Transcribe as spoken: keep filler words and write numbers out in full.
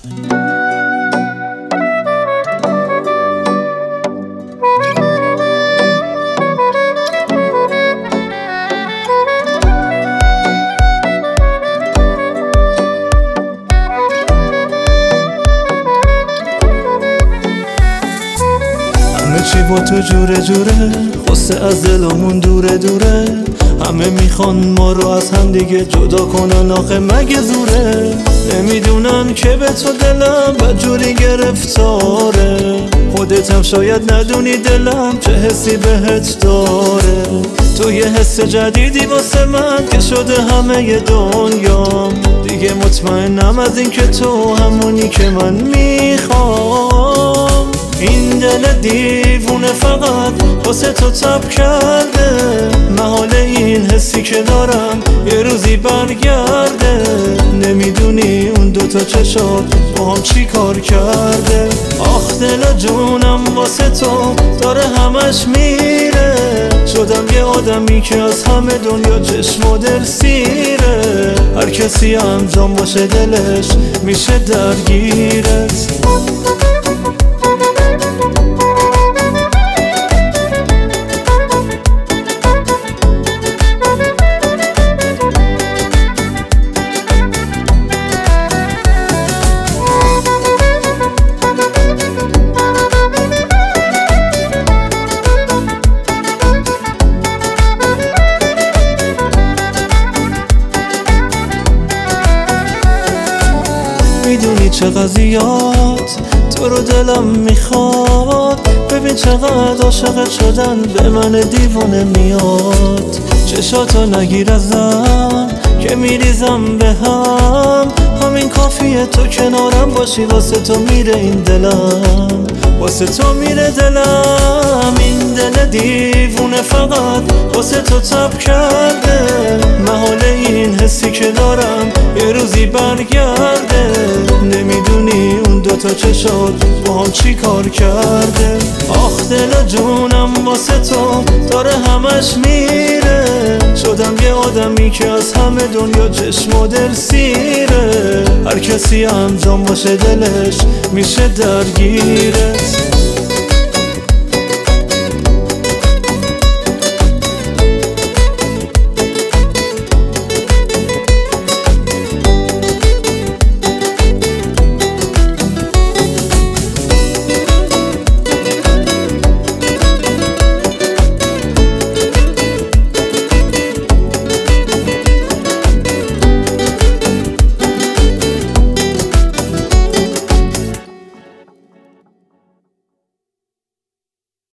همه چی با تو جوره جوره، خواسته از دلمون دوره دوره. همه میخوان ما رو از هم دیگه جدا کنن، آخه مگه زوره؟ نمیدونن که به تو دلم بدجوری گرفتاره. خودت هم شاید ندونی دلم چه حسی بهت داره. تو یه حس جدیدی واسه من که شده همه دنیام. دیگه مطمئنم از این که تو همونی که من میخوام. این دل دیوونه فقط واسه تو تب کرده. محال این حسی که دارم یه روزی برگرده. نمیدونی اون دوتا چشات با هم چی کار کرده. آخ دل جونم واسه تو داره همش میره. شدم یه آدمی که از همه دنیا چشم و دل سیره. هر کسی انجام باشه دلش میشه درگیرت. میدونی چقدر زیاد تو رو دلم میخواد. ببین چقدر عاشقت شدن به من دیوونه میاد. چشاتو نگیر ازم که میریزم به هم. همین کافیه تو کنارم باشی، واسه تو میره این دلم. واسه تو میره دلم. این دل دیوونه فقط واسه تو تب کرده. محال این حسی که دارم یه روزی برگرده. نمیدونی اون دوتا چشات با هم چی کار کرده. آخ دل جونم واسه تو داره همش میره. شدم یه آدمی که از همه دنیا چشم و دل سیره. هر کسی انجام باشه دلش میشه درگیرت.